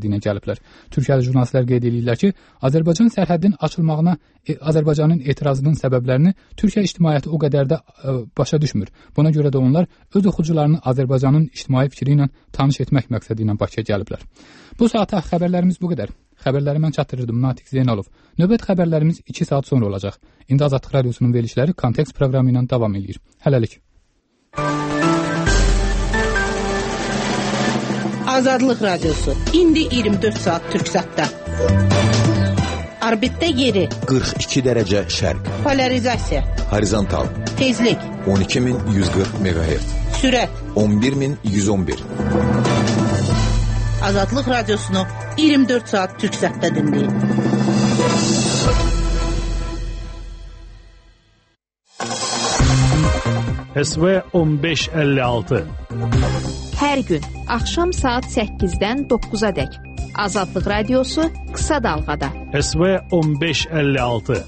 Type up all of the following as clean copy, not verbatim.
məqsədi ilə gəliblər. Türkiyəli jurnalistlər qeyd edirlər ki, Azərbaycan sərhədinin açılmağına Azərbaycanın etirazının səbəblərini Türkiyə ictimaiyyəti o qədər də başa düşmür. Buna görə də onlar öz oxucularını Azərbaycanın ictimai fikri ilə tanış etmək məqsədi ilə Bakıya gəliblər. Bu saata xəbərlərimiz bu qədər. Xəbərləri mən çatdırırdım, Natiq Zeynalov. Növbət xəbərlərimiz 2 saat sonra olacaq. İndi Azadlıq Radiosunun verilişləri Kontekst proqramı ilə davam edir. Hələlik. Azadlıq Radiosu. İndi 24 saat Türksatda. Orbitdə yeri 42 dərəcə şərq. Polarizasiya. Horizontal. Tezlik 12140 MHz. Sürət 11111. Azadlıq Radiosunu 24 saat Türksatda dinləyin. SV 1556. Hər gün axşam saat 8-dən 9-a dək Azadlıq Radiosu qısa dalğada. SV 1556.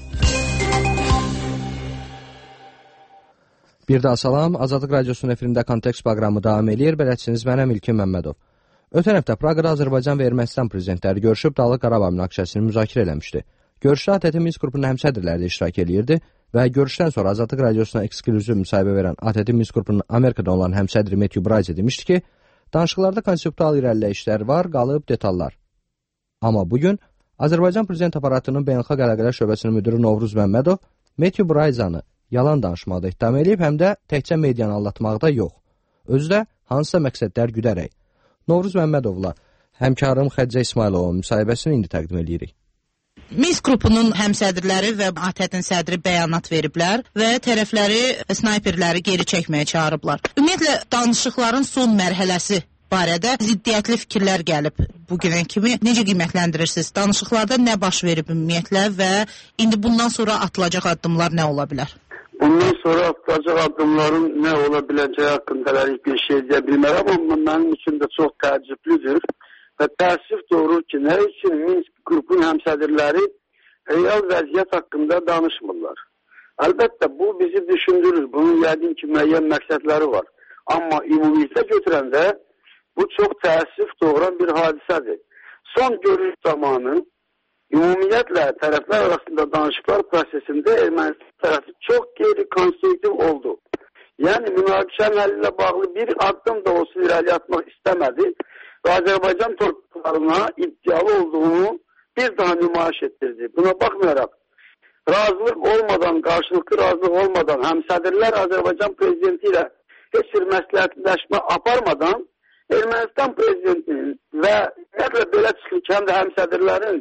Bir daha salam, Azadlıq Radiosunun efirində Kontekst proqramı davam edir. Bələdçiniz mənəm İlkin Məmmədov. Ötən həftə Praqada Azərbaycan və Ermənistan prezidentləri görüşüb Dağlıq Qarabağ münaqişəsini müzakirə eləmişdi. Görüşdə ATƏT Minsk qrupunun həmsədrləri də iştirak eləyirdi və görüşdən sonra Azadlıq Radiosuna eksklüziv müsahibə verən ATƏT Minsk qrupunun Amerikada olan həmsədri Matthew Bryce demişdi ki, danışıqlarda konseptual irəliləyişlər var, qalıb detallar. Amma bugün Azərbaycan prezident aparatının beynəlxalq əlaqələr şöbəsinin müdiri Novruz Məmmədov Matthew Bryce-ı yalan danışmaqda ittiham edib, həm də təkcə medianı aldatmaqda yox. Özü də hansısa məqsədlər güdərək. Novruz Məmmədovla həmkarım Xəccə İsmayılovun müsahibəsini indi təqdim edirik. Minsk qrupunun həmsədrləri və ATƏT-in sədri bəyanat veriblər və tərəfləri snayperləri geri çəkməyə çağırıblar. Ümumiyyətlə, danışıqların son mərhələsi barədə ziddiyyətli fikirlər gəlib bugünə kimi. Necə qiymətləndirirsiniz? Danışıqlarda nə baş verib ümumiyyətlə və indi bundan sonra atılacaq addımlar nə ola bilər? Bundan sonra atılacaq addımların nə ola biləcəyi haqqında bir şey deyə bilmərəm, amma mənim üçün də çox təəccüblüdür. Və təəssüf doğurur ki, nə üçün Minsk qrupun həmsədrləri real vəziyyət haqqında danışmırlar. Əlbəttə, bu bizi düşündürür. Bunun yəqin ki, müəyyən məqsədləri var. Amma ümumiyyətlə götürəndə bu çox təəssüf doğuran bir hadisədir. Son görüş zamanı ümumiyyətlə tərəflər arasında danışıqlar prosesində Ermənistan tərəfi çox qeyri-konstruktiv oldu. Yəni, münaqişənin həlli ilə bağlı bir addım da olsun irəli atmaq istəmədi və Azərbaycan torpaqlarına iddialı olduğunu bir daha nümayiş etdirdi. Buna baxmayaraq, razılıq olmadan, qarşılıqlı razılıq olmadan, həmsədrlər Azərbaycan prezidenti ilə heç bir məsləhətləşmə aparmadan Ermənistan prezidentinin və ümumiyyətlə belə çıxır ki, həm də həmsədrlərin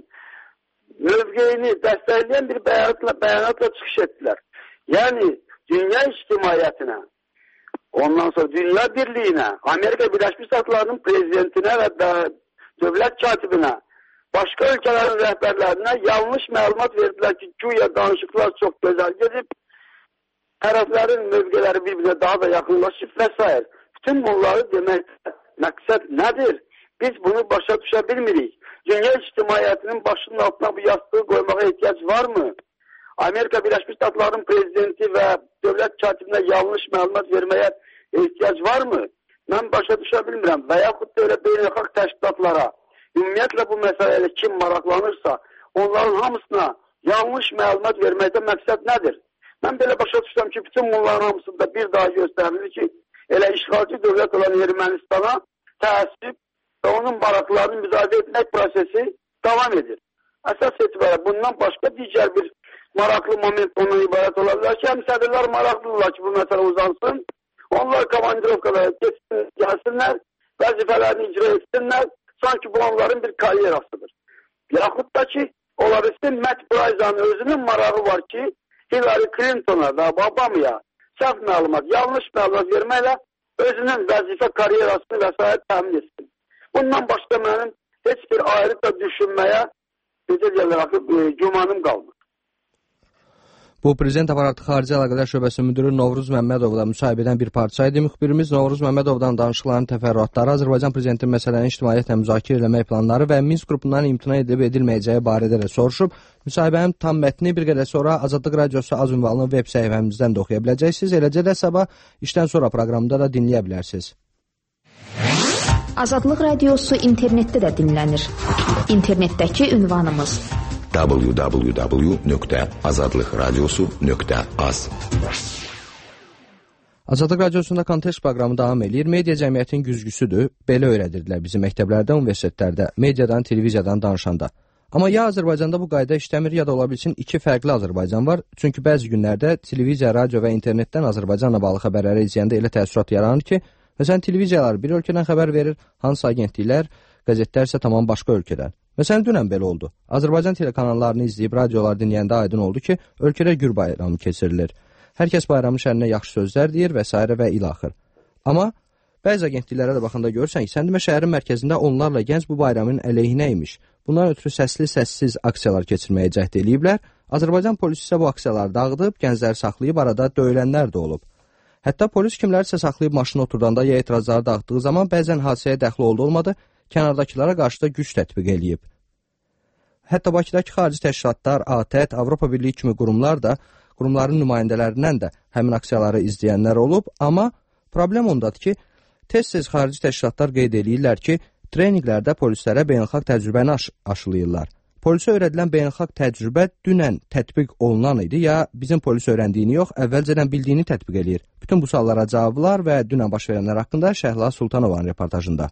mövqeyini dəstəkləyən bir bəyanatla çıxış etdilər. Yəni, dünya ictimaiyyətinə, ondan sonra dünya birliyinə, Amerika Birləşmiş Ştatlarının prezidentinə və dövlət katibinə, başqa ölkələrin rəhbərlərinə yanlış məlumat verdilər ki, güya danışıqlar çox gözəl gedib, tərəflərin mövqeləri bir-birinə daha da yaxınlaşıb və s. Bütün bunları deməkdə məqsəd nədir? Biz bunu başa düşə bilmirik. Dünya ictimaiyyətinin başının altına bu yastığı qoymağa ehtiyac varmı? Amerika Birləşmiş Ştatlarının prezidenti və dövlət katibinə yanlış məlumat verməyə ehtiyac varmı? Mən başa düşə bilmirəm. Və yaxud da elə beynəlxalq təşkilatlara, ümumiyyətlə bu məsələyə kim maraqlanırsa, onların hamısına yanlış məlumat verməkdə məqsəd nədir? Mən belə başa düşürəm ki, bütün bunların hamısında bir daha göstərilir ki, elə işğalcı dövlət olan Ermənistana təəssüb və onun maraqlarını müzakirə etmək prosesi davam edir. Əsas etibarə bundan başqa digər bir maraqlı moment ondan ibarət ola bilər ki, həmsədrlər maraqlıdırlar ki, bu məsələ uzansın. Onlar komandirovkalara gəlsinlər, vəzifələrini icra etsinlər, sanki bu onların bir karyerasıdır. Yaxud da ki, ola bilsin, Matt Bryce'ın özünün marağı var ki, Hillary Clinton'a və Obama'ya səhv məlumat, yanlış məlumat verməklə özünün vəzifə karyerasını və s. təmin etsin. Bundan başqa mənim heç bir ayrı da düşünməyə gümanım qalmır. Bu, Prezident Aparatı Xarici Əlaqələr Şöbəsinin müdiri Novruz Məmmədovla müsahibədən bir parça idi. Müxbirimiz Novruz Məmmədovdan danışıqların təfərrüatları, Azərbaycan Prezidentinin məsələni ictimaiyyətlə müzakirə eləmək planları və Minsk qrupundan imtina edilib edilməyəcəyi barədə də soruşub. Müsahibənin tam mətni bir qədər sonra Azadlıq Radiosu az ünvanlı web səhifəmizdən də oxuya biləcəksiniz. Eləcə də sabah işdən sonra proqramda da dinləyə bilərsiniz. Azadlıq Radiosu internetdə də dinlənir. İnternetdəki ünvanımız www.azadlıqradiosu.az. Azadlıq Radiosunda kontekst proqramı davam edir. Media cəmiyyətin güzgüsüdür. Belə öyrədirdilər bizim məktəblərdə, universitetlərdə, mediadan, televiziyadan danışanda. Amma ya Azərbaycanda bu qayda işləmir, ya da ola bilsin iki fərqli Azərbaycan var. Çünki bəzi günlərdə televiziya, radio və internetdən Azərbaycanla bağlı xəbərləri izləyəndə elə təəssürat yaranır ki, məsələn, televiziyalar bir ölkədən xəbər verir, hansı agentliklər, qəzetlər isə tamam başqa ölkədən. Məsələn, dünən belə oldu. Azərbaycan telekanallarını izləyib radiolar dinləyəndə aydın oldu ki, ölkədə Gür bayramı keçirilir. Hər kəs bayramın şərninə yaxşı sözlər deyir və s. və ilaxır. Amma bəzi agentliklərə də baxanda görürsən ki, sən demə şəhərin mərkəzində onlarla gənc bu bayramın əleyhinə imiş. Bundan ötürü səsli-səssiz aksiyalar keçirməyə cəhd eləyiblər. Azərbaycan polisi isə bu aksiyaları dağıdıb, gəncləri saxlayıb arada döyülənlər də olub. Hətta polis kimlərsə saxlayıb maşına oturdanda ya etirazları dağıtdığı zaman bəzən hadisəyə dəxli oldu-olmadı, kənardakılara qarşı da güc tətbiq eləyib. Hətta Bakıdakı xarici təşkilatlar, ATƏT, Avropa Birliyi kimi qurumlar da, qurumların nümayəndələrindən də həmin aksiyaları izləyənlər olub, amma problem ondadır ki, tez-tez xarici təşkilatlar qeyd eləyirlər ki, treninqlərdə polislərə beynəlxalq təcrübəni aşılayırlar. Polisə öyrədilən beynəlxalq təcrübə dünən tətbiq olunan idi, ya bizim polis öyrəndiyini yox, əvvəlcədən bildiyini tətbiq eləyir. Bütün bu suallara cavablar və dünən baş verənlər haqqında Şəhla Sultanovanın reportajında.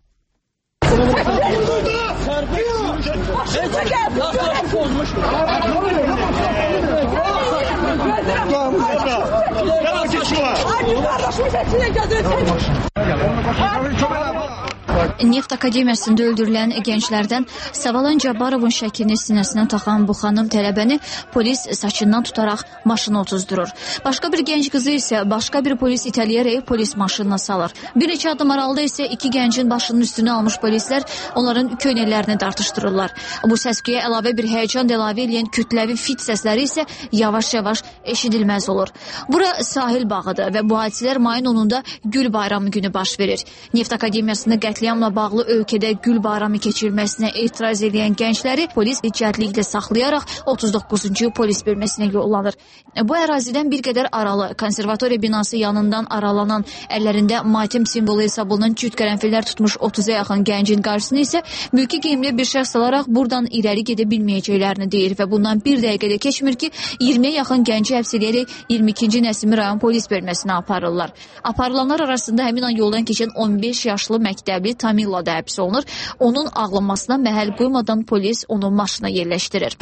Neft Akademiyasında öldürülən gənclərdən Savalan Cabbarovun şəklini sinəsinə taxan bu xanım tələbəni polis saçından tutaraq maşına otuzdurur. Başqa bir gənc qızı isə başqa bir polis itələyərək polis maşınına salır. Bir neçə adım aralıda isə iki gəncin başının üstünə almış polislər onların köynəklərini dartışdırırlar. Bu səs-küyə əlavə bir həyəcan əlavə edən kütləvi fit səsləri isə yavaş-yavaş eşidilməz olur. Bura sahil bağıdır və bu hadisələr mayın 10-da Gül bayramı günü baş verir. Neft Akademiyasında qətliamla bağlı ölkədə Gül bayramı keçirilməsinə etiraz edən gəncləri polis cəhdliklə saxlayaraq 39-cu polis bölməsinə yollanır. Bu ərazidən bir qədər aralı, konservatoriya binası yanından aralanan, əllərində matem simvolu hesablanan cüt qərənfillər tutmuş 30-a yaxın gəncin qarşısını isə mülki geyimli bir şəxs alaraq buradan irəli gedə bilməyəcəklərini deyir və bundan bir dəqiqədə keçmir ki, 20-yə yaxın gənci həbs edərək 22-ci Nəsimi rayon polis bölməsinə aparırlar. Aparılanlar arasında həmin an yoldan keçən 15 yaşlı məktəbli Tamilla da həbs olunur. Onun ağlamasına məhəl qoymadan polis onu maşına yerləşdirir.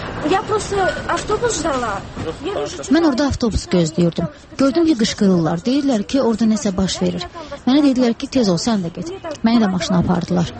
Mən orada avtobus gözləyirdim. Gördüm ki, qışqırırlar. Deyirlər ki, orada nəsə baş verir. Mənə dedilər ki, tez ol, sən də get. Məni də maşına apardılar.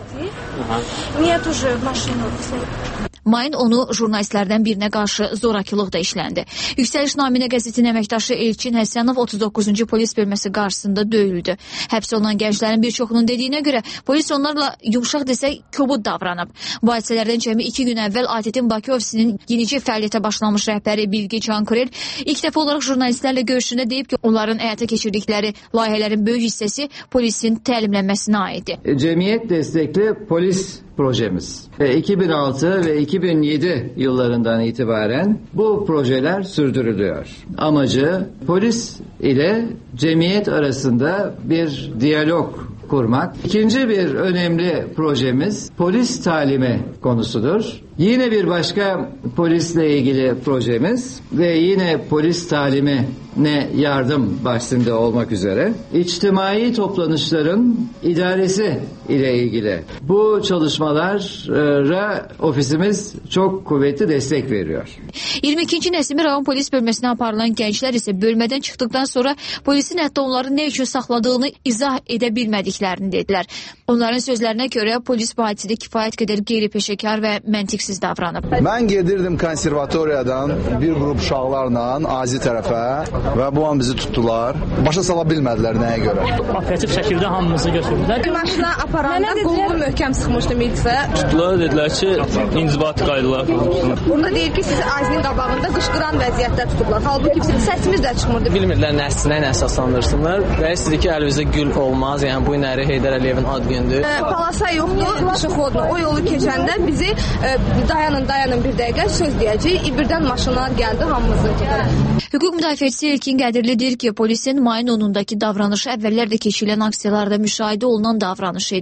Mayın 10-u jurnalistlərdən birinə qarşı zorakılıq da işləndi. Yüksəliş Naminə qəzetinin əməkdaşı Elçin Həsənov 39-cu polis bölməsi qarşısında döyüldü. Həbs olunan gənclərin bir çoxunun dediyinə görə polis onlarla yumşaq desək kobud davranıb. Bu hadisələrdən cəmi 2 gün əvvəl ATƏT-in Bakı ofisinin yenicə fəaliyyətə başlamış rəhbəri Bilgi Cankurel ilk dəfə olaraq jurnalistlərlə görüşündə deyib ki, onların həyata keçirdikləri layihələrin böyük hissəsi polisin təlimlənməsinə aiddir. Cəmiyyət dəstəkli polis projemiz. 2006 ve 2007 yıllarından itibaren bu projeler sürdürülüyor. Amacı polis ile cemiyet arasında bir diyalog kurmak. İkinci bir önemli projemiz polis talimi konusudur. Yine bir başka polisle ilgili projemiz ve yine polis talimine yardım bahsinde olmak üzere içtimai toplanışların idaresi ile ilgili bu çalışmalara ofisimiz çok kuvvetli destek veriyor. 22-ci Nəsimi rayon polis bölməsinə aparılan gənclər isə bölmədən çıxdıqdan sonra polisin hətta onları nə üçün saxladığını izah edə bilmədiklərini dedilər. Onların sözlərinə görə polis bu hadisədə kifayət qədər qeyri-peşəkar və məntiqsiz davranıb. Mən gedirdim konservatoriyadan bir qrup uşaqlarla Azi tərəfə və bu an bizi tutdular. Başa sala bilmədilər nəyə görə. Afətif şəkildə hamımızı götürdülər. Maşına aparanda qolunu möhkəm sıxmışdı milicə. Tutdular, dedilər ki, inzibati qaydalar. Burada deyir ki, sizi Azinin qabağında qışqıran vəziyyətdə tutublar. Halbuki bizim səsimiz də çıxmırdı. Bilmirdilər nəsinə əsaslandırsınlar və istədi ki, əlimizdə gül olmaz. Yəni bu günləri Heydər Əliyevin ad günüdür. Palasa yoxdur, pişəxodlu. O yolu keçəndə bizi dayanın bir dəqiqə söz deyəcək. Birdən maşınlar gəldi, hamımızı tutdular. Hüquq müdafiəçisi İlkin Qədirli deyir ki, polisin mayın 10-undakı davranışı əvvəllər də keçirilən aksiyalarda müşahidə olunan davranış idi.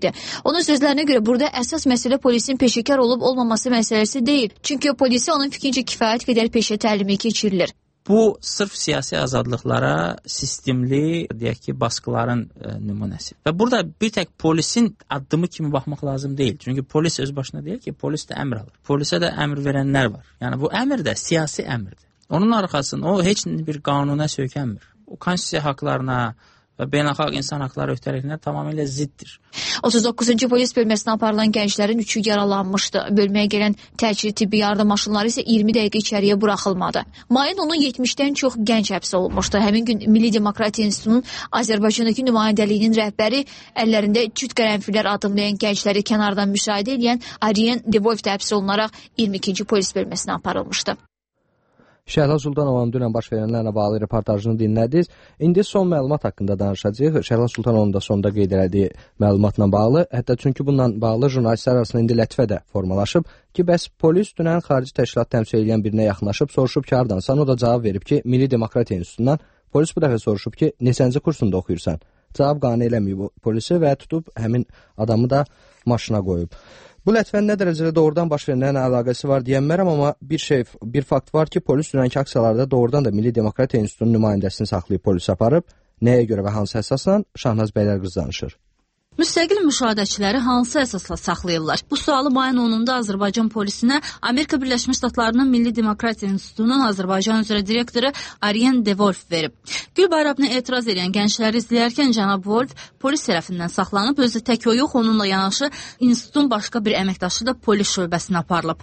idi. Onun sözlərinə görə burada əsas məsələ polisin peşəkar olub-olmaması məsələsi deyil. Çünki polisə onun fikrincə kifayət qədər peşə təlimi keçirilir. Bu sırf siyasi azadlıqlara sistemli, deyək ki, baskıların nümunəsi. Və burada bir tək polisin addımı kimi baxmaq lazım deyil. Çünki polis öz başına deyil ki, polis də əmr alır. Polisə də əmr verənlər var. Yəni bu əmr də siyasi əmrdir. Onun arxasında o heç bir qanuna söykənmir. O konstitusiya haqlarına və beynəlxalq insan haqları öhdəliklərinə tamamilə ziddir. 39-cu polis bölməsinə aparılan gənclərin 3-ü yaralanmışdı. Bölməyə gələn təcili tibbi yardım maşınları isə 20 dəqiqə içəriyə buraxılmadı. Mayın onun 70-dən çox gənc həbs olunmuşdu. Həmin gün Milli Demokratiya İnstitutunun Azərbaycandakı nümayəndəliyinin rəhbəri əllərində cüt qərənfillər adımlayan gəncləri kənardan müşahidə edən Arjen Devolf həbs olunaraq 22-ci polis bölməsinə aparılmışdı. Şəhla Sultanovanın dünən baş verənlərlə bağlı reportajını dinlədiniz. İndi son məlumat haqqında danışacağıq. Şəhla Sultanovun da sonda qeyd elədiyi məlumatla bağlı. Hətta çünki bununla bağlı jurnalistlər arasında indi lətifə də formalaşıb ki, bəs polis dünən xarici təşkilat təmsil edən birinə yaxınlaşıb, soruşub ki, hardansan? O da cavab verib ki, Milli Demokratiya İnstitutundan. Polis bu dəfə soruşub ki, neçənci kursunda oxuyursan? Cavab qane eləməyib polisi və tutub həmin adamı da maşına qoyub. Bu lətifənin nə dərəcədə doğrudan baş verənlərin əlaqəsi var deyənmərəm, amma bir fakt var ki, polis dünənki aksiyalarda doğrudan da Milli Demokratiya İnstitutunun nümayəndəsini saxlayıb polis aparıb. Nəyə görə və hansı əsasla? Şahnaz Bəylərqız danışır. Müstəqil müşahidəçiləri hansı əsasla saxlayırlar? Bu sualı mayın 10-da Azərbaycan polisinə Amerika Birləşmiş Ştatlarının Milli Demokratiya İnstitutunun Azərbaycan üzrə direktoru Arjen Devolf verib. Gül bayramına etiraz edən gəncləri izləyərkən cənab Wolf polis tərəfindən saxlanıb, özü tək o yox, onunla yanaşı institutun başqa bir əməkdaşı da polis şöbəsinə aparılıb.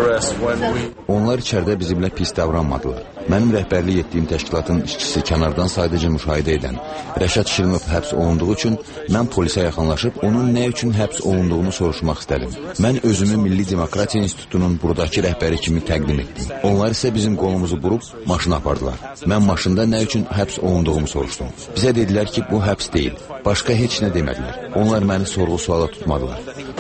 Onlar içəridə bizimlə pis davranmadılar. Mənim rəhbərlik etdiyim təşkilatın işçisi kənardan sadəcə müşahidə edən Rəşad Şirinov həbs olunduğu üçün mən polisə yaxınlaşıb onun nə üçün həbs olunduğunu soruşmaq istədim. Mən özümü Milli Demokratiya İnstitutunun buradakı rəhbəri kimi təqdim etdim. Onlar isə bizim qolumuzu burub maşına apardılar. Mən maşında nə üçün həbs olunduğumu soruşdum. Bizə dedilər ki, bu həbs deyil. Başqa heç nə demədilər. Onlar məni sorğu-suala tutmadılar.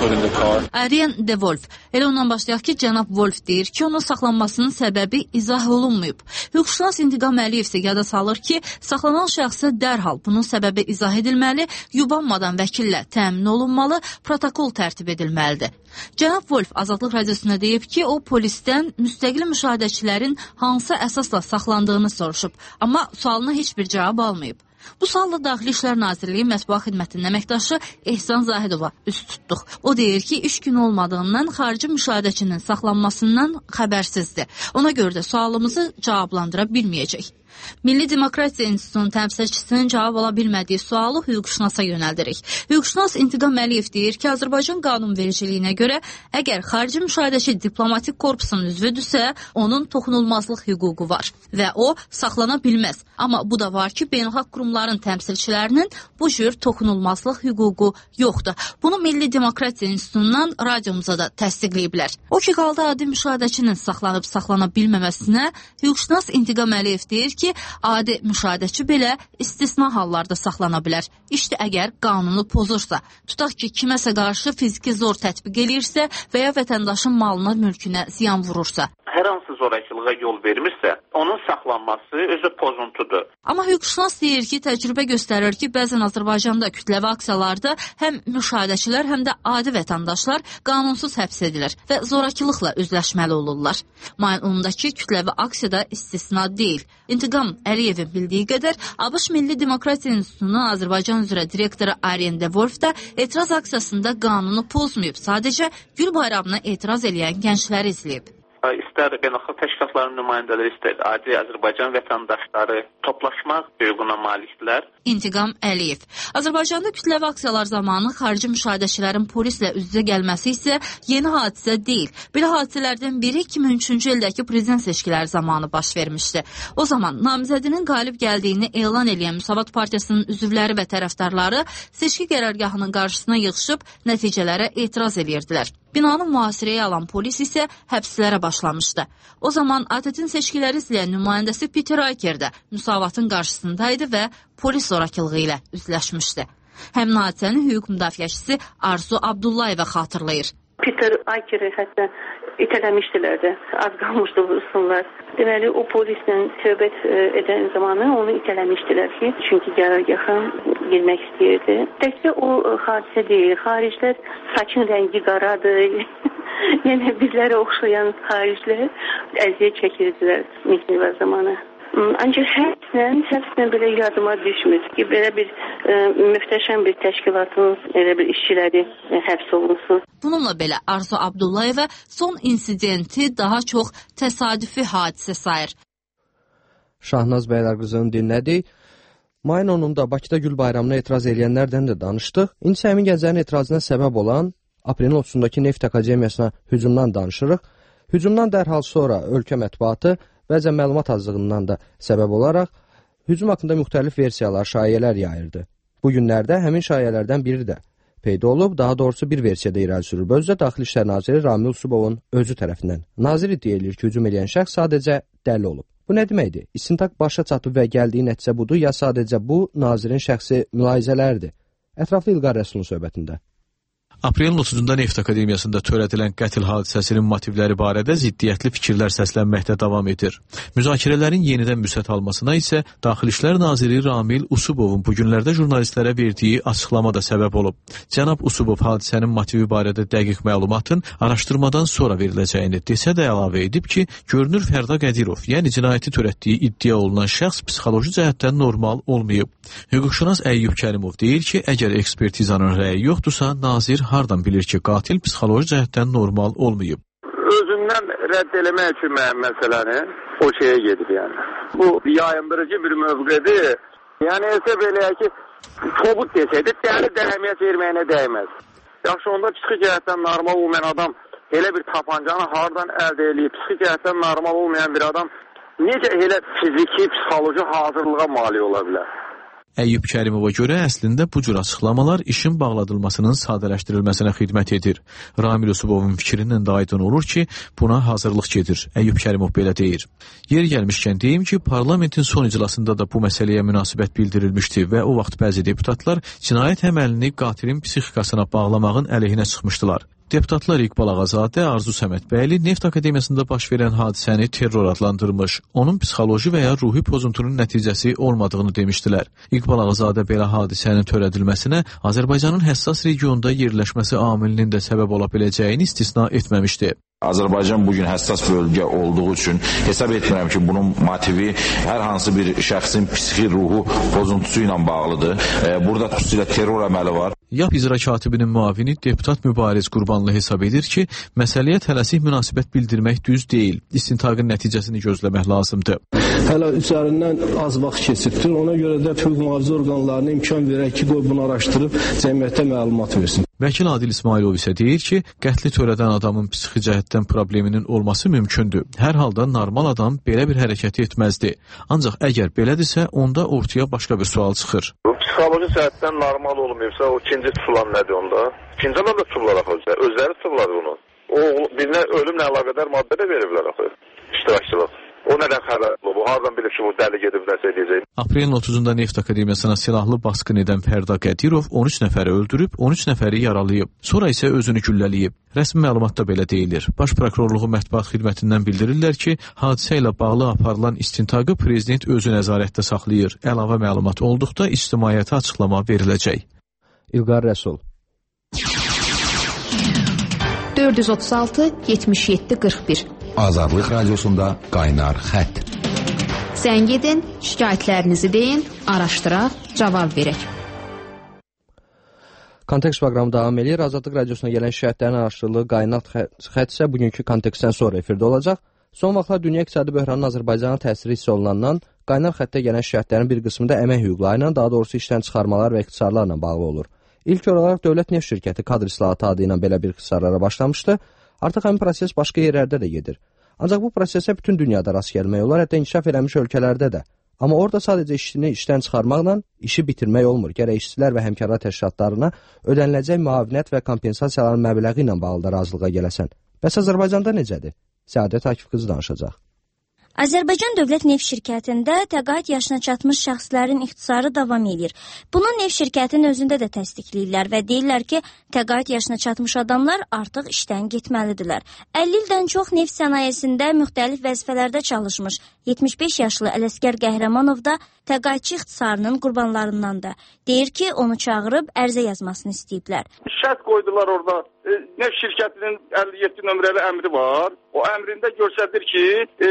Arjen Devolf. Elə ondan başlayaq ki, cənab Wolf deyir ki, onun saxlanmasının səbəbi izah olunmayıb. Hüquqşünas İntiqam Əliyev isə yada salır ki, saxlanan şəxsə dərhal bunun səbəbi izah edilməli, yubanmadan vəkillə təmin olunmalı, protokol tərtib edilməlidir. Cənab Wolf Azadlıq Radiosuna deyib ki, o polisdən müstəqil müşahidəçilərin hansı əsasla saxlandığını soruşub, amma sualına heç bir cavab almayıb. Bu sualla Daxili İşlər Nazirliyi Mətbuat Xidmətinin əməkdaşı Ehsan Zahidova üst tutduq. O deyir ki, 3 gün olmadığından xarici müşahidəçinin saxlanmasından xəbərsizdir. Ona görə də sualımızı cavablandıra bilməyəcək. Milli Demokratiya İnstitutunun təmsilçisinin cavab ala bilmədiyi sualı hüquqşünasa yönəldirik. Hüquqşünas İntiqam Əliyev deyir ki, Azərbaycan qanunvericiliyinə görə əgər xarici müşahidəçi diplomatik korpusun üzvüdürsə, onun toxunulmazlıq hüququ var və o saxlana bilməz. Amma bu da var ki, beynəlxalq qurumların təmsilçilərinin bu cür toxunulmazlıq hüququ yoxdur. Bunu Milli Demokratiya İnstitutundan radiomuza da təsdiqləyiblər. O ki, qaldı adi müşahidəçinin saxlanıb saxlana bilməməsinə, hüquqşünas İntiqam Əliyev deyir ki, adi müşahidəçi belə istisna hallarda saxlana bilər. İşte əgər qanunu pozursa, tutaq ki, kiməsə qarşı fiziki zor tətbiq eləyirsə və ya vətəndaşın malına, mülkünə ziyan vurursa. Hər hansı zorakılığa yol vermirsə, onun saxlanması özü pozuntudur. Amma hüquqşünas deyir ki, təcrübə göstərir ki, bəzən Azərbaycanda kütləvi aksiyalarda həm müşahidəçilər, həm də adi vətəndaşlar qanunsuz həbs edilir və zorakılıqla üzləşməli olurlar. Mayın 10-dakı kütləvi aksiyada istisna deyil. İntiqam Əliyevin bildiyi qədər, ABŞ Milli Demokratiya İnstitutunun Azərbaycan üzrə direktoru Arjen Devolf da etiraz aksiyasında qanunu pozmayıb, sadəcə Gül bayramına etiraz eləyən gəncləri izləyib. İstər beynəlxalq təşkilatların nümayəndələri, istər adi Azərbaycan vətəndaşları toplaşmaq hüququna malikdirlər. İntiqam Əliyev. Azərbaycanda kütləvi aksiyalar zamanı xarici müşahidəçilərin polislə üz-üzə gəlməsi isə yeni hadisə deyil. Belə hadisələrdən biri 2003-cü ildəki prezident seçkiləri zamanı baş vermişdi. O zaman namizədinin qalib gəldiyini elan edən Müsavat Partiyasının üzvləri və tərəfdarları seçki qərargahının qarşısına yığışıb nəticələrə etiraz edirdilər. Binanı mühasirəyə alan polis isə həbslərə başlamışdı. O zaman ATƏT-in seçkiləri izləyən nümayəndəsi Peter Ayker də Müsavatın qarşısındaydı və polis zorakılığı ilə üzləşmişdi. Həmin hadisəni hüquq müdafiəçisi Arzu Abdullayeva xatırlayır. Peter Ayker'i hətta itələmişdilər də, az qalmışdı vursunlar. Deməli, o polislə söhbət edən zamanı onu itələmişdilər ki, çünki qərargahın girmək istəyirdi. Təkcə o hadisə deyil, xariclər saçın rəngi qaradır. Yəni bizlərə oxşayan xariclər əziyyət çəkirdilər mitinqlər zamanı. Ancaq həbslə belə yadıma düşmür ki, belə bir möhtəşəm bir təşkilatın elə bir işçiləri həbs olunsun. Bununla belə Arzu Abdullayeva son insidenti daha çox təsadüfi hadisə sayır. Şahnaz Bəylərqızını dinlədik. Mayın 10-da Bakıda Gül bayramına etiraz edənlərdən də danışdıq. İndi həmin gənclərin etirazına səbəb olan aprelin 30-dakı Neft Akademiyasına hücumdan danışırıq. Hücumdan dərhal sonra ölkə mətbuatı bəzən məlumat azlığından da səbəb olaraq hücum haqqında müxtəlif versiyalar, şayələr yayırdı. Bu günlərdə həmin şayələrdən biri də peyda olub, daha doğrusu bir versiyada irəli sürülüb. Özü də Daxili İşlər Naziri Ramil Usubovun özü tərəfindən. Nazir iddia edir ki, hücum edən şəxs sadəcə dəli olub. Bu nə deməkdir? İstintaq başa çatıb və gəldiyi nəticə budur, ya sadəcə bu nazirin şəxsi mülahizələrdir? Ətraflı İlqar Rəsulun söhbətində. Aprelin 30-da Neft Akademiyasında törədilən qətl hadisəsinin motivləri barədə ziddiyyətli fikirlər səslənməkdə davam edir. Müzakirələrin yenidən müsət almasına isə Daxili İşlər Naziri Ramil Usubovun bu günlərdə jurnalistlərə verdiyi açıqlama da səbəb olub. Cənab Usubov hadisənin motivi barədə dəqiq məlumatın araşdırmadan sonra veriləcəyini desə də əlavə edib ki, görünür Fərda Qədirov, yəni cinayəti törətdiyi iddia olunan şəxs psixoloji cəhətdən normal olmayıb. Hüquqşünas Əyyub Kərimov deyir ki, əgər ekspertizanın rəyi yoxdursa, nazir hardan bilir ki, qatil psixoloji cəhətdən normal olmayıb? Özündən rədd eləmək üçün məsələni o şeyə gedir yəni. Bu yayındırıcı bir mövqedir. Yəni isə belə ki, kobud desəydi, dəli dəhəmiyyət verməyinə dəyməz. Yaxşı, onda psixi cəhətdən normal olmayan adam elə bir tapancanı hardan əldə eləyib, psixi cəhətdən normal olmayan bir adam necə elə fiziki, psixoloji hazırlığa malik ola bilər? Əyyub Kərimova görə əslində bu cür açıqlamalar işin bağladılmasının sadələşdirilməsinə xidmət edir. Ramil Usubovun fikrindən də aydın olur ki, buna hazırlıq gedir. Əyyub Kərimov belə deyir. Yeri gəlmişkən deyim ki, parlamentin son iclasında da bu məsələyə münasibət bildirilmişdi və o vaxt bəzi deputatlar cinayət əməlini qatilin psixikasına bağlamağın əleyhinə çıxmışdılar. Deputatlar İqbal Ağazadə, Arzu Səmədbəyli Neft Akademiyasında baş verən hadisəni terror adlandırmış, onun psixoloji və ya ruhi pozuntunun nəticəsi olmadığını demişdilər. İqbal Ağazadə belə hadisənin törədilməsinə Azərbaycanın həssas regionda yerləşməsi amilinin də səbəb ola biləcəyini istisna etməmişdi. Azərbaycan bugün həssas bölgə olduğu üçün hesab etmirəm ki, bunun motivi hər hansı bir şəxsin psixi ruhu pozuntusu ilə bağlıdır. Burada xüsusilə terror əməli var. YAP icra katibinin müavini deputat Mübariz Qurbanlı hesab edir ki, məsələyə tələsik münasibət bildirmək düz deyil. İstintaqın nəticəsini gözləmək lazımdır. Hələ üzərindən az vaxt keçibdir. Ona görə də hüquq mühafizə orqanlarına imkan verək ki, qoy bunu araşdırıb cəmiyyətə məlumat versin. Vəkil Adil İsmailov isə deyir ki, qətli törədən adamın psixi cəhətdən probleminin olması mümkündür. Hər halda normal adam belə bir hərəkəti etməzdi. Ancaq əgər belədirsə, onda ortaya başqa bir sual çıxır. Psixoloji cəhətdən normal olmayıbsa, o ikinci tutulan nədir onda? İkinci adam da tutulur axı, özləri tutulur bunu. O birinə ölümlə əlaqədar maddə də veriblər axı, iştirakçılar. O nədən xəbər olub? O hardan bilir ki, bu dəli gedib nəsə edəcək? Aprelin 30-da Neft Akademiyasına silahlı basqın edən Fərda Qədirov 13 nəfəri öldürüb, 13 nəfəri yaralayıb. Sonra isə özünü güllələyib. Rəsmi məlumatda belə deyilir. Baş prokurorluğu mətbuat xidmətindən bildirirlər ki, hadisə ilə bağlı aparılan istintaqı prezident özü nəzarətdə saxlayır. Əlavə məlumat olduqda ictimaiyyətə açıqlama veriləcək. İlqar Rəsul. 436 77 41 Azadlıq Radiosunda qaynar xətt. Zəng edin, şikayətlərinizi deyin, araşdıraq, cavab verək. Kontekst proqramı davam edir. Azadlıq Radiosuna gələn şikayətlərin araşdırıldığı qaynar xətt isə bugünkü kontekstdən sonra efirdə olacaq. Son vaxtlar dünya iqtisadi böhranının Azərbaycana təsiri hiss olunandan qaynar xəttə gələn şikayətlərin bir qismi də əmək hüquqları ilə, daha doğrusu işdən çıxarmalar və ixtisarlarla bağlı olur. İlk olaraq Dövlət Neft Şirkəti kadr islahatı adı ilə belə bir ixtisarlara başlamışdı. Artıq həmin proses başqa yerlərdə də gedir. Ancaq bu prosesə bütün dünyada rast gəlmək olar, hətta inkişaf eləmiş ölkələrdə də. Amma orada sadəcə işçini işdən çıxarmaqla işi bitirmək olmur. Gərək işçilər və həmkarlar təşkilatlarına ödəniləcək müavinət və kompensasiyaların məbləği ilə bağlı da razılığa gələsən. Bəs Azərbaycanda necədir? Səadət Akif qızı danışacaq. Azərbaycan Dövlət Neft Şirkətində təqaüd yaşına çatmış şəxslərin ixtisarı davam edir. Bunu neft şirkətinin özündə də təsdiqləyirlər və deyirlər ki, təqaüd yaşına çatmış adamlar artıq işdən getməlidirlər. 50 ildən çox neft sənayesində müxtəlif vəzifələrdə çalışmış 75 yaşlı Ələsgər Qəhrəmanov da təqaüdçü ixtisarının qurbanlarındandır. Deyir ki, onu çağırıb ərizə yazmasını istəyiblər. Şərt qoydular orada. Neft şirkətinin 57 nömrəli əmri var. O əmrində göstərir ki,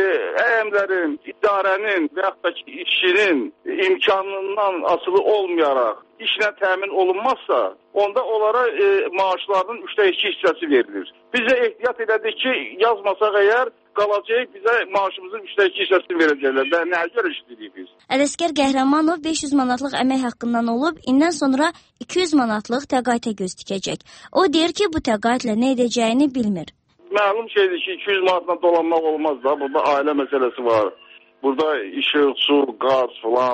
əmlərin, idarənin və yaxud da ki, işçinin imkanından asılı olmayaraq işlə təmin olunmazsa, onda onlara maaşlarının 3/2 hissəsi verilir. Bizə ehtiyat elədik ki, yazmasaq əgər qalacaq, bizə maaşımızın 3/2 hissəsini verəcəklər. Və nəyə görə işləyirik biz? Ələsgər Qəhrəmanov 500 manatlıq əmək haqqından olub, indən sonra 200 manatlıq təqaüdə göz dikəcək. O deyir ki, bu təqaüdlə nə edəcəyini bilmir. Məlum şeydir ki, 200 manatla dolanmaq olmaz da. Burada ailə məsələsi var. Burada işıq, su, qaz falan,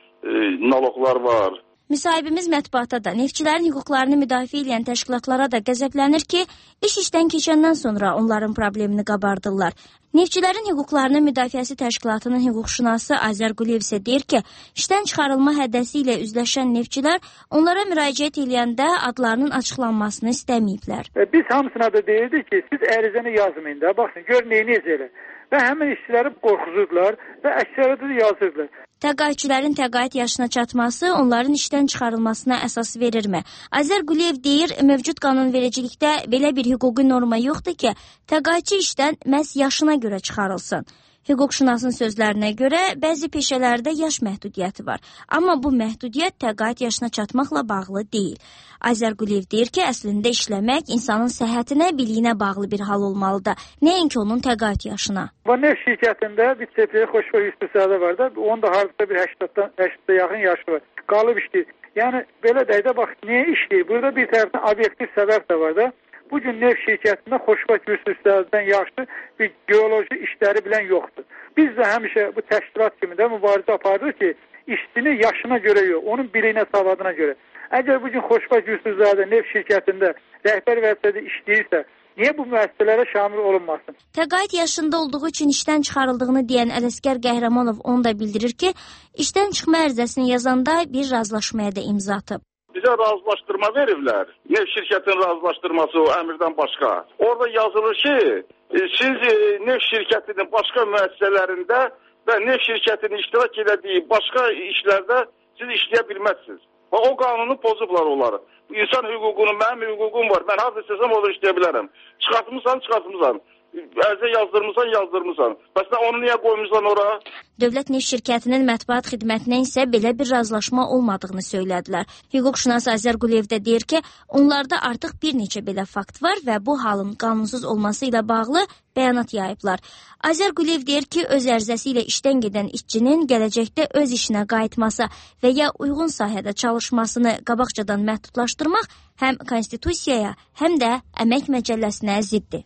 naloqlar var. Müsahibimiz mətbuata da, neftçilərin hüquqlarını müdafiə edən təşkilatlara da qəzəblənir ki, iş işdən keçəndən sonra onların problemini qabardırlar. Neftçilərin hüquqlarını müdafiəsi təşkilatının hüquqşünası Azər Quliyev isə deyir ki, işdən çıxarılma hədəsi ilə üzləşən neftçilər onlara müraciət edəndə adlarının açıqlanmasını istəməyiblər. Biz hamısına da deyirdik ki, siz ərizəni yazmayın da, baxın, gör neyiniz elə. Və həmin işçiləri qorxuzurdular və əksəriyyəti də yazırdılar. Təqaüdçülərin təqaüd yaşına çatması onların işdən çıxarılmasına əsas verirmi? Azər Quliyev deyir, mövcud qanunvericilikdə belə bir hüquqi norma yoxdur ki, təqaüdçü işdən məhz yaşına görə çıxarılsın. Hüquqşünasın sözlərinə görə bəzi peşələrdə yaş məhdudiyyəti var. Amma bu məhdudiyyət təqaüd yaşına çatmaqla bağlı deyil. Azər Quliyev deyir ki, əslində işləmək insanın səhhətinə, biliyinə bağlı bir hal olmalıdır. Nəinki onun təqaüd yaşına. Bu neft şirkətində bir CP'yə Xoşba Hüsnüzadə var da, onun da hardasa bir 80-ə yaxın yaşı var. Qalıb işləyir. Yəni, belə deyək də, bax, niyə işləyir? Burada bir tərəfdən obyektiv səbəb də var da. Bugün neft şirkətində Xoşba Hüsnüzadədən yaxşı bir geoloji işləri bilən yoxdur. Biz də həmişə bu təşkilat kimi də mübarizə aparırıq ki, işçini yaşına görə yox, onun biliyinə, savadına görə. Əgər bugün Xoşba Hüsnüzadə neft şirkətində rəhbər vəzifədə işləyirsə, niyə bu müəssisələrə şamil olunmasın? Təqaüd yaşında olduğu üçün işdən çıxarıldığını deyən Ələsgər Qəhrəmanov onu da bildirir ki, işdən çıxma ərizəsini yazanda bir razılaşmaya da imza atıb. Bizə razılaşdırma veriblər. Neft şirkətinin razılaşdırması o əmrdən başqa. Orada yazılır ki, siz neft şirkətinin başqa müəssisələrində və neft şirkətinin iştirak elədiyi başqa işlərdə siz işləyə bilməzsiniz. O qanunu pozublar onları. İnsan hüququnu, mənim hüququm var. Mən harada istəsəm orada işləyə bilərəm. Çıxartmısan. Ərizə yazdırmısan. Bəs onu niyə qoymuşsan ora? Dövlət Neft Şirkətinin mətbuat xidmətinə isə belə bir razılaşma olmadığını söylədilər. Hüquqşünas Azər Quliyev də deyir ki, onlarda artıq bir neçə belə fakt var və bu halın qanunsuz olması ilə bağlı bəyanat yayıblar. Azər Quliyev deyir ki, öz ərizəsi ilə işdən gedən işçinin gələcəkdə öz işinə qayıtması və ya uyğun sahədə çalışmasını qabaqcadan məhdudlaşdırmaq həm konstitusiyaya, həm də əmək məcəlləsinə ziddir.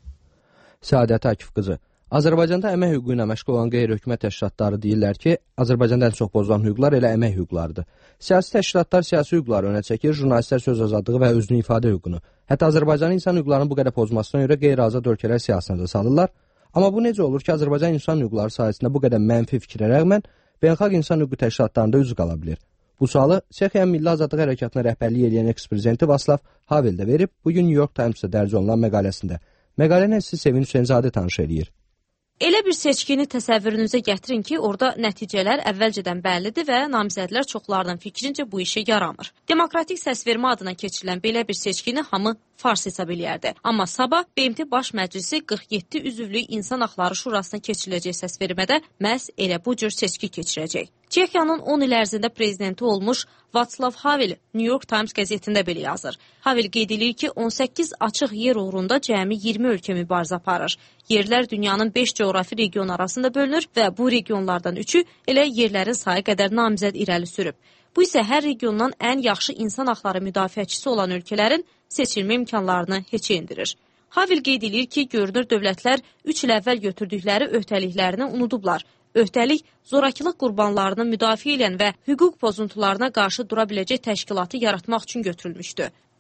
Səadət Akif qızı. Azərbaycanda əmək hüququ ilə məşğul olan qeyri-hökumət təşkilatları deyirlər ki, Azərbaycanda ən çox pozulan hüquqlar elə əmək hüquqlarıdır. Siyasi təşkilatlar siyasi hüquqları önə çəkir, jurnalistlər söz azadlığı və özünü ifadə hüququnu. Hətta Azərbaycanın insan hüquqlarının bu qədər pozmasına görə qeyri-azad ölkələr siyasətində salırlar. Amma bu necə olur ki, Azərbaycan insan hüquqları sahəsində bu qədər mənfi fikrə rəğmən beynəlxalq insan hüququ təşkilatlarında üzv qala bilir? Bu sualı Çexiya Milli Azadlıq Hərəkatına rəhbərlik edən eks-prezidenti Vaslav Havel də verib, bugün New York Times-da dərc olunan məqaləsində. Məqaləni siz Sevin Hüseynzadə tanış edir. Elə bir seçkini təsəvvürünüzə gətirin ki, orada nəticələr əvvəlcədən bəllidir və namizədlər çoxlarının fikrincə bu işə yaramır. Demokratik səsvermə adına keçirilən belə bir seçkini hamı fars hesab eləyərdi. Amma sabah BMT Baş Məclisi 47 üzvlü İnsan Haqları Şurasına keçiriləcək səsvermədə məhz elə bu cür seçki keçirəcək. Çexiyanın 10 il ərzində prezidenti olmuş Václav Havel New York Times qəzetində belə yazır. Havel qeyd edir ki, 18 açıq yer uğrunda cəmi 20 ölkə mübarizə aparır. Yerlər dünyanın 5 coğrafi region arasında bölünür və bu regionlardan 3-ü elə yerlərin sayı qədər namizəd irəli sürüb. Bu isə hər regiondan ən yaxşı insan haqları müdafiəçisi olan ölkələrin seçilmə imkanlarını heçə endirir. Havel qeyd edir ki, görünür dövlətlər 3 il əvvəl götürdükləri öhdəliklərini unudublar. Öhdəlik zorakılıq qurbanlarını müdafiə edən və hüquq pozuntularına qarşı dura biləcək təşkilatı yaratmaq üçün götürülmüşdü.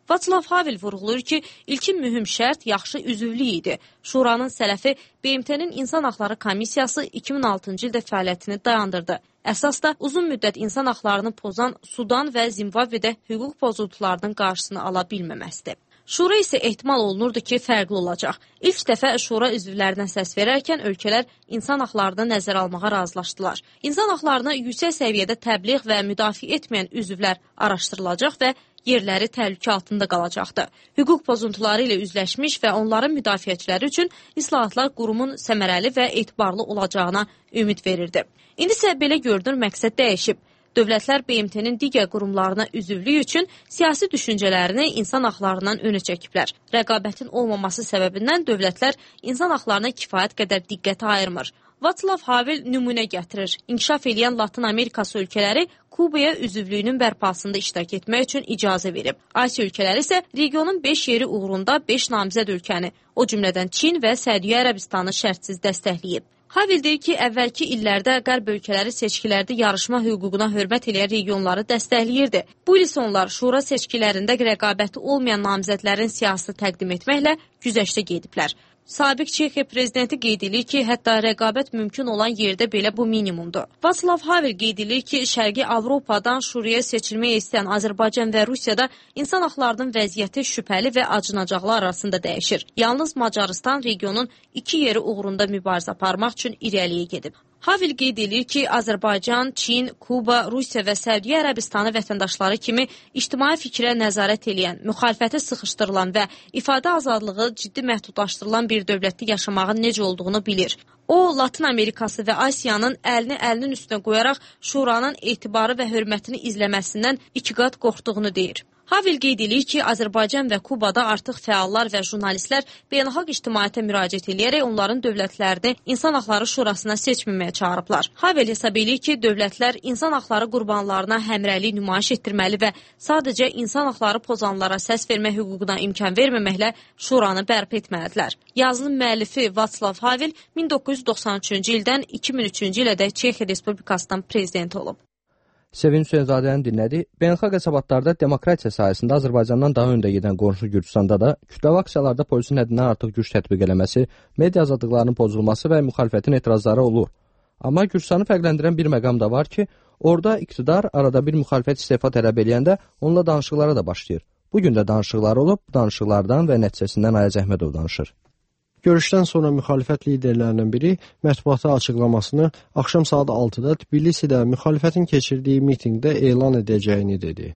Václav Havel vurğulayır ki, ilkin mühüm şərt yaxşı üzvlük idi. Şuranın sələfi BMT-nin İnsan Haqları Komissiyası 2006-cı ildə fəaliyyətini dayandırdı. Əsas da uzun müddət insan haqlarını pozan Sudan və Zimbabvedə hüquq pozuntularının qarşısını ala bilməməsidir. Şura isə ehtimal olunurdu ki, fərqli olacaq. İlk dəfə şura üzvlərinə səs verərkən ölkələr insan haqlarını nəzərə almağa razılaşdılar. İnsan haqlarını yüksək səviyyədə təbliğ və müdafiə etməyən üzvlər araşdırılacaq və yerləri təhlükə altında qalacaqdı. Hüquq pozuntuları ilə üzləşmiş və onların müdafiəçiləri üçün islahatlar qurumun səmərəli və etibarlı olacağına ümid verirdi. İndi isə belə görünür məqsəd dəyişib. Dövlətlər BMT-nin digər qurumlarına üzvlük üçün siyasi düşüncələrini insan haqlarından önə çəkiblər. Rəqabətin olmaması səbəbindən dövlətlər insan haqlarına kifayət qədər diqqət ayırmır. Václav Havel nümunə gətirir. İnkişaf edən Latin Amerikası ölkələri Kubaya üzvlüyünün bərpasında iştirak etmək üçün icazə verib. Asiya ölkələri isə regionun 5 yeri uğrunda 5 namizəd ölkəni, o cümlədən Çin və Səudiyyə Ərəbistanı şərtsiz dəstəkləyib. Havel deyir ki, əvvəlki illərdə qərb ölkələri seçkilərdə yarışma hüququna hörmət eləyən regionları dəstəkləyirdi. Bu il isə onlar şura seçkilərində rəqabəti olmayan namizədlərin siyasətini təqdim etməklə güzəştə gediblər. Sabiq Çexiya prezidenti qeyd edir ki, hətta rəqabət mümkün olan yerdə belə bu minimumdur. Václav Havel qeyd edir ki, Şərqi Avropadan şuraya seçilmək istəyən Azərbaycan və Rusiyada insan haqlarının vəziyyəti şübhəli və acınacaqlar arasında dəyişir. Yalnız Macarıstan regionun 2 yeri uğrunda mübarizə aparmaq üçün irəliyə gedib. Havel qeyd edir ki, Azərbaycan, Çin, Kuba, Rusiya və Səudiyyə Ərəbistanı vətəndaşları kimi ictimai fikrə nəzarət edən, müxalifəti sıxışdırılan və ifadə azadlığı ciddi məhdudlaşdırılan bir dövlətdə yaşamağın necə olduğunu bilir. O, Latin Amerikası və Asiyanın əlinin üstünə qoyaraq şuranın etibarı və hörmətini izləməsindən 2 qat qorxduğunu deyir. Havel qeyd edir ki, Azərbaycan və Kubada artıq fəallar və jurnalistlər beynəlxalq ictimaiyyətə müraciət edərək onların dövlətlərini İnsan Haqları Şurasına seçməməyə çağırıblar. Havel hesab edir ki, dövlətlər insan haqları qurbanlarına həmrəylik nümayiş etdirməli və sadəcə insan haqları pozanlara səs vermə hüququna imkan verməməklə şuranı bərpa etməlidirlər. Yazının müəllifi Václav Havel 1993-cü ildən 2003-cü ilədək Çexiya Respublikasından prezident olub. Sevin Hüseynzadəni dinlədik. Beynəlxalq hesabatlarda demokratiya sayəsində Azərbaycandan daha öndə gedən qonşu Gürcüstanda da kütləvi aksiyalarda polisin həddindən artıq güc tətbiq eləməsi, media azadlıqlarının pozulması və müxalifətin etirazları olur. Amma Gürcüstanı fərqləndirən bir məqam da var ki, orada iqtidar arada bir müxalifət istefa tələb eləyəndə onunla danışıqlara da başlayır. Bugün də danışıqlar olub, danışıqlardan və nəticəsindən Ayaz Əhmədov danışır. Görüşdən sonra müxalifət liderlərindən biri mətbuata açıqlamasını axşam saat 6-da Tbilisidə müxalifətin keçirdiyi mitinqdə elan edəcəyini dedi.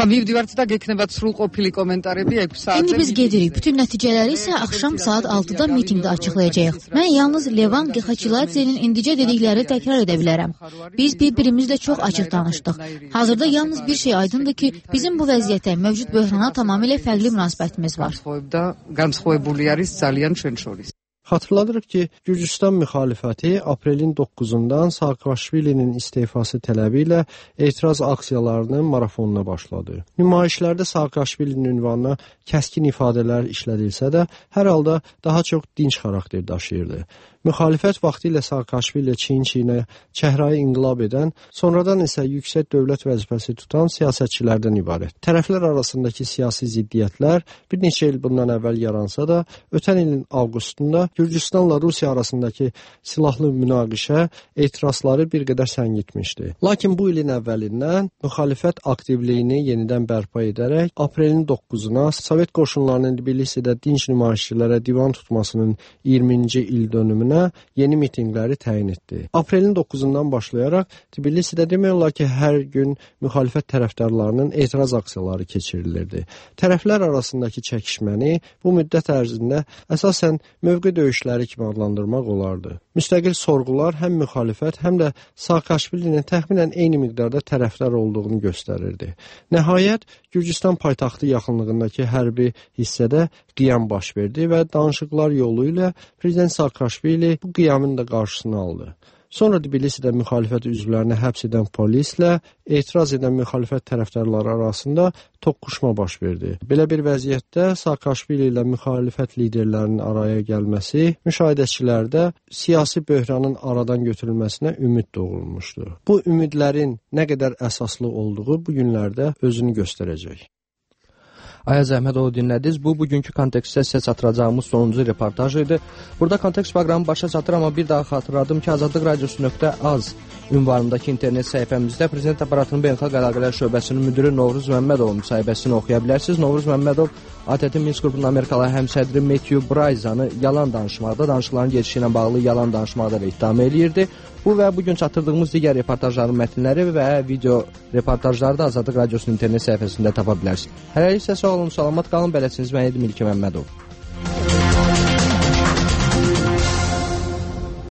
İndi biz gedirik. Bütün nəticələri isə axşam saat 6-da mitinqdə açıqlayacağıq. Mən yalnız Levan Gexaçiladzenin indicə dedikləri təkrar edə bilərəm. Biz bir-birimizlə çox açıq danışdıq. Hazırda yalnız bir şey aydındır ki, bizim bu vəziyyətə, mövcud böhrana tamamilə fərqli münasibətimiz var. Xatırladırıq ki, Gürcüstan müxalifəti aprelin 9-dan Saakashvilinin istefası tələbi ilə etiraz aksiyalarının marafonuna başladı. Nümayişlərdə Saakashvilinin ünvanına kəskin ifadələr işlədilsə də, hər halda daha çox dinç xarakter daşıyırdı. Müxalifət vaxtilə Saakashvili çiyin-çiyinə çəhrayı inqilab edən, sonradan isə yüksək dövlət vəzifəsi tutan siyasətçilərdən ibarət. Tərəflər arasındakı siyasi ziddiyyətlər bir neçə il bundan əvvəl yaransa da, ötən ilin avqustunda Gürcüstanla Rusiya arasındakı silahlı münaqişə etirazları bir qədər səngitmişdi. Lakin bu ilin əvvəlindən müxalifət aktivliyini yenidən bərpa edərək, aprelin 9-una Sovet qoşunlarının Tbilisidə dinç nümayişçilərə divan tutmasının 20-ci il dönümünə yeni mitinqləri təyin etdi. Aprelin 9-undan başlayaraq Tbilisidə demək olar ki, hər gün müxalifət tərəfdarlarının etiraz aksiyaları keçirilirdi. Tərəflər arasındakı çəkişməni bu müddət ərzində əsasən mövqe döyüşləri kimi adlandırmaq olardı. Müstəqil sorğular həm müxalifət, həm də Saakashvilinin təxminən eyni miqdarda tərəfdar olduğunu göstərirdi. Nəhayət, Gürcüstan paytaxtı yaxınlığındakı hərbi hissədə qiyam baş verdi və danışıqlar yolu ilə Prezident Saakashvili bu qiyamın da qarşısını aldı. Sonra Tbilisidə müxalifət üzvlərini həbs edən polislə etiraz edən müxalifət tərəfdarları arasında toqquşma baş verdi. Belə bir vəziyyətdə Saakashvili ilə müxalifət liderlərinin araya gəlməsi müşahidəçilərdə siyasi böhranın aradan götürülməsinə ümid doğurmuşdu. Bu ümidlərin nə qədər əsaslı olduğu bu günlərdə özünü göstərəcək. Ayaz Əhmədovu dinlədiniz. Bu, bugünkü kontekstdə sizə çatdıracağımız sonuncu reportaj idi. Burada kontekst proqramı başa çatır, amma bir daha xatırladım ki, azadlıqradiosu.az ünvanındakı internet səhifəmizdə Prezident Aparatının Beynəlxalq Əlaqələr Şöbəsinin müdiri Novruz Məmmədovun müsahibəsini oxuya bilərsiniz. Novruz Məmmədov ATƏT Minsk qrupunun Amerikalı həmsədri Matthew Bryzanı yalan danışmaqda, danışıqların gedişi ilə bağlı yalan danışmaqda da ittiham eləyirdi. Bu və bugün çatdırdığımız digər reportajların mətnləri və video reportajları da Azadlıq Radiosunun internet səhifəsində tapa bilərsiniz. Hələlik isə sağ olun, salamat qalın. Bələdçiniz mən idim İlkin Məmmədov.